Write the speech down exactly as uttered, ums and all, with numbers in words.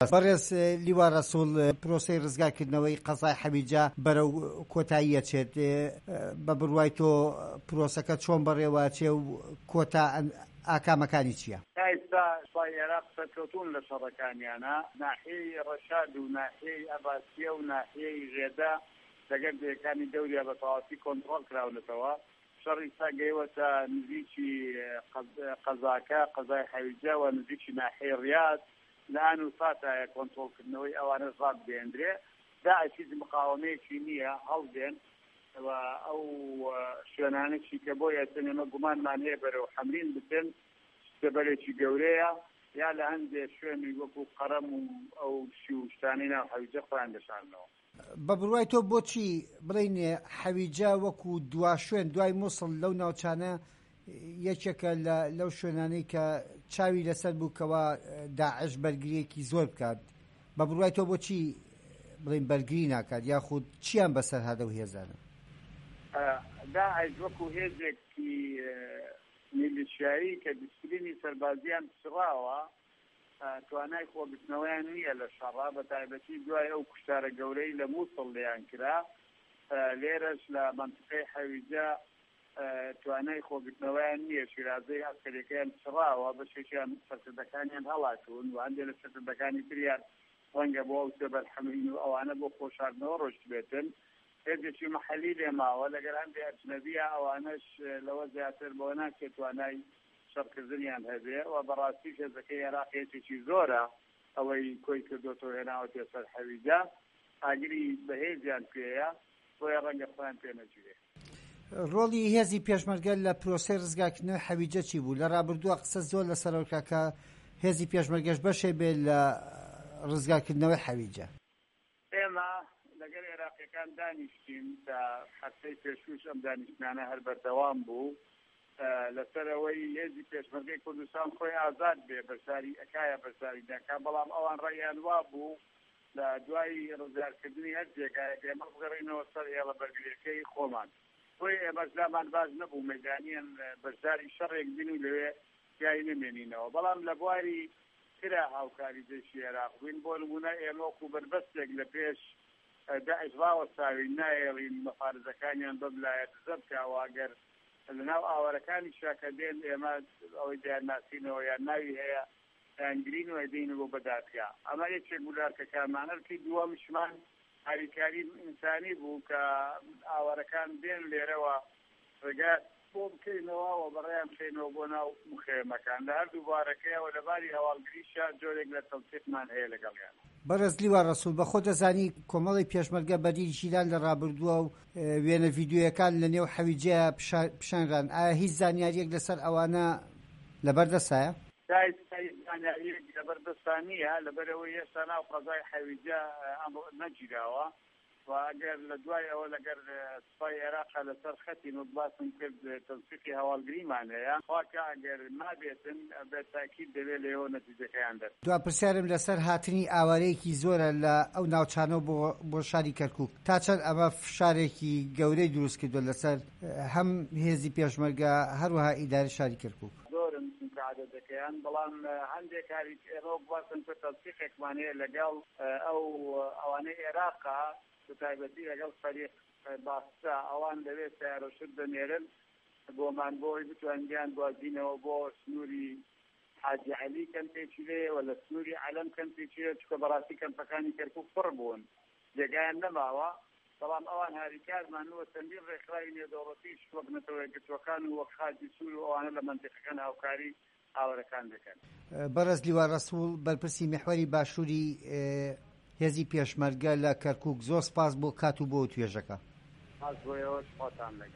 بەڕێز لیوا ڕەسوڵ پرۆسەی ڕزگارکردنەوەی قەزای حەویجە بەرەو کۆتاییە چێت بە بڕوای تۆ پرۆسەکە چۆن بەڕێوەچێ و کۆتا ئاکامەکانی چییە؟ تا ئێستا سوپای عێراق سەرکەوتوون لە شەڕەکانیانە ناحیەی ڕەشاد و ناحیەی ئەباسیە و ناحیەی غێدا لەگەر دەیەکانی دەوریا بە تەواوی کۆنتڕۆڵ کراونەتەوە. شەڕی ئێستا گەیوەتە نزیکی قەزاکە قەزای حەویجە و نزیکی ناحیەی ڕیاد لەئان و فاتایە کۆنتڕۆڵکردنەوەی ئەوانە ڕاد بێندرێ. داعشیز مقاومەیەکی نییە هەڵدێن و ئەو شوێنانێکی کە بۆ یاسنێمە گومانمان هەیە بەرەو حەمرین بتن سەبەرێکی گەورەیە یا لە هەندێک شوێنی وەکو قەرەم و ئەو شی و شتانەی ناو حەویجە خۆیان دەشانەوە. بە بڕوای تۆ بۆچی بڵێنێ حەویجە وەکو دوا شوێن دوای مووسڵ لەو ناوچانە یەکێکە لەو شوێنانەی کە چاوی لەسەر بوو کەوا داعش بەرگریەکی زۆر بکات، بە بڕوای تۆ بۆچی بڵێن بەرگری ناکات یاخود چیان بەسەر هەدە و هێزانە؟ داعش وەکو هێزێکی میلیشیایی کە دیسپلینی سەربازیان پچڕاوە توانای خۆگرتنەوەیان نییە لە شەڕا، بە تایبەتی دوای ئەو کوشتارە گەورەی لە مووسڵ لێیان کرا. لێرەش لە مەنتیقەی حەویجە توانای خۆگرتنەوەیان نییە، شیرازەی عەسکەریەکەیان پچڕاوە، بەشێکیان سەرکردەکانیان هەڵاتون و هەندێک لە سەرکردەکانی تریان ڕەنگە بۆ ئەو سێبەر حەمرین و ئەوانە بۆ خۆشاردنەوە ڕۆشت بێتن. هێزێکی مەحەلی لێ ماوە لەگەر هەندێک ئەجنەبیە ئەوانەش لەوە زیاتر بۆ ناچێت توانای شەڕکردنیان هەبێ و بەڕاستی هێزەکەی عێراق هێزێکی زۆرە ئەوەی کۆی کردوتەوە هێناوەتە سەر حەویجە ئاگری بەهێزیان پێیە بۆیە ڕەنگە خۆیان پێ نەگیرێ. ڕۆڵی هێزی پێشمەرگە لە پرۆسەی ڕزگارکردنەوەی حەویجە چی بوو؟ لە ڕابردووە قسە زۆر لەسەرەوە کە هێزی پێشمەرگەش بەشێ بێت لە ڕزگارکردنەوەی حەویجە. ئێمە لەگەر عێراقیەکان دانیشتین تا هەفتەی پێشووش ئەم دانیشتنانە هەر بەردەوام بوو لەسەرەوەی هێزی پێشمەرگەی کوردستان خۆی ئازاد بێ بەشداری ئەکایە بەشداری دەکا، بەڵام ئەوان ڕێیان وا بوو لە دوای ڕزگارکردنی هەر جێگایەک ئێمە بگەڕێنەوە سەر هێڵە بەرگریەکەی خۆمان. بۆی ئێمە زامان باش نەبوو مەیدانیان بەشداری شەڕێک بین و لەوێ یای نمێنینەوە، بەڵام لە بواری کرا هاوکاری جێشی عێراق بووین. بۆ نمونە ئێمە وەکو بەربەستێک لە پێش داعش ڕاوەستاوی نایێڵین مەفارزەکانیان بەبلایە دزە بکاوە ئەگەر لەناو ئاوارەکانی شاکە دێن ئێمە ئەوەی دیارناسینەوە یان ناوی هەیە یانگرین و ئەدەین بۆ بەدادگا. ئەمە یەکێک بولارکەکانمانەرکی دووەمشمان هاریکاری ئینسانی بوو کە ئاوارەکان دێن لێرەوە ڕێگا بۆ بکەینەوە و بەڕێیان بکەینەوە بۆ ناو مخێمەکان. لە هەردوو بارەکەیەوە لەباری هەواڵگریشە جۆرێک لە تەڵسیقمان هەیە لەگەڵیان. بەڕێز لیوا ڕەسوڵ بە خۆ دەزانی کۆمەڵی پێشمەرگە بەدیریشیدان لە ڕابردووە و وێنە ڤیدیۆیەکان لە نێو حەویجەیە پیشانران، ئایا هیچ زانیاریەک لەسەر ئەوانە لەبەردەستایە؟ زانیاریەک لەبەردەستان نییە، لەبەرەوەی ئێستا ناو قەزای حەویجە نەگیراوە و ئەگەر لە دوای ئەوە لەگەر سوپای عێراق لەسەر خەتی نوتباسم کرد تەنسیقی هەواڵگریمان هەیە خواکە ئەگەر مابێتن بەتاکید دەبێت لێەوە نەتیجەکەیان دەست. دوا پرسیارم لەسەر هاتنی ئاوارەیەکی زۆرە لە ئەو ناوچانەوە بۆ شاری کەرکووک، تا چەند ئەمە فشارێکی گەورەی دروست کردووە لەسەر هەم هێزی پێشمەرگە هەروەها ئیداری شاری کەرکووک؟ زۆرم عادەتەکەیان، بەڵام هەندێک کاری ئێمە بواسن کە تەنسیقێکمان هەیە لەگەڵ ئەو ئەوانەی عێراقا تایبەتی لەگەڵ فەریق باستا ئەوان دەوێت سیارەشت دەنێرن بۆمان بۆی بتوانگیان گوازینەوە بۆ سنووری حاجی عەلی کەم پێچی لێ و لە سنووری عەلەم کەم پێچی لێ چکە بەڕاستی کەمپەکانی کەرکووک پڕ بوون جێگایان نەماوە، بەڵام ئەوان هاریکارمانەوە چەندین ڕێکخراوی نێودەوڵەتی شوەبنەتەوە یەکگرتووەکان و وەک خاجی سوور و ئەوانە لە مەنتیقەکان هاوکاری ئاوەرەکان دەکەن. بەڕێز لیوا ڕەسوڵ بەرپرسی میحوەری باشووری هێزی پێشمەرگە لە کەرکووک، زۆر سپاس بۆ کات و بۆ توێژەکە. سپاس بۆ ئێوە، سپاسان لەگەڵ.